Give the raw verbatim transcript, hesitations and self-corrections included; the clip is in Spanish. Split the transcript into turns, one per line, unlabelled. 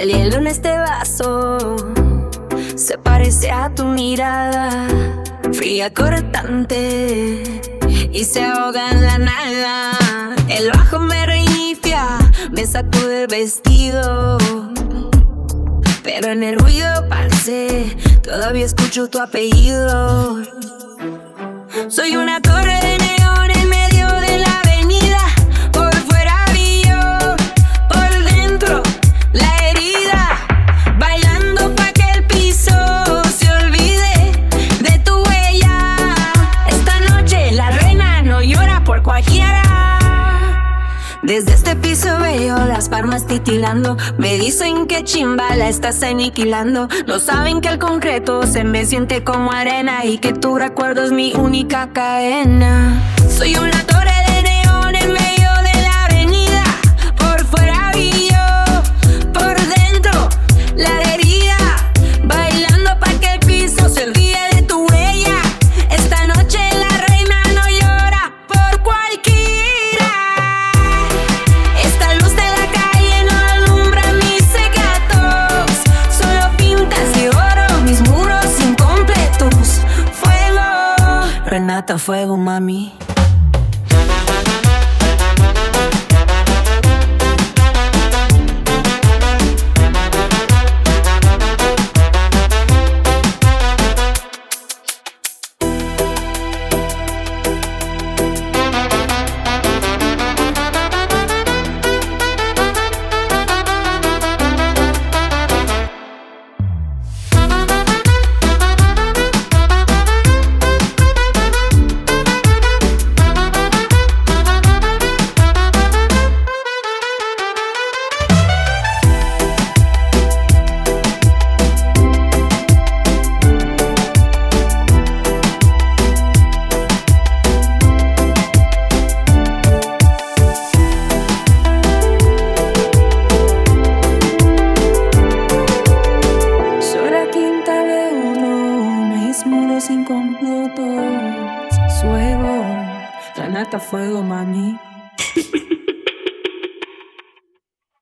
El hielo en este vaso se parece a tu mirada, fría, cortante, y se ahoga en la nada. El bajo me reinicia, me sacude el vestido, pero en el ruido parece todavía escucho tu apellido. Soy una torre de neón en medio de la avenida. Por fuera brillo, por dentro la herida, bailando pa' que el piso se olvide de tu huella. Esta noche la reina no llora por cualquiera. Desde este piso veo las palmas titilando. Me dicen que chimba la estás aniquilando. No saben que el concreto se me siente como arena y que tu recuerdo es mi única cadena. Soy una torre de neón en medio de la avenida. Por fuera brillo, por dentro la herida, bailando pa' que el piso se olvide de tu huella. Esta noche la reina no llora por cualquiera. Esta luz de la calle no alumbra mis secretos, solo pintas de oro mis muros incompletos. Fuego, Renata, fuego, mami. Muros incompletos, fuego, Renata, fuego, mami.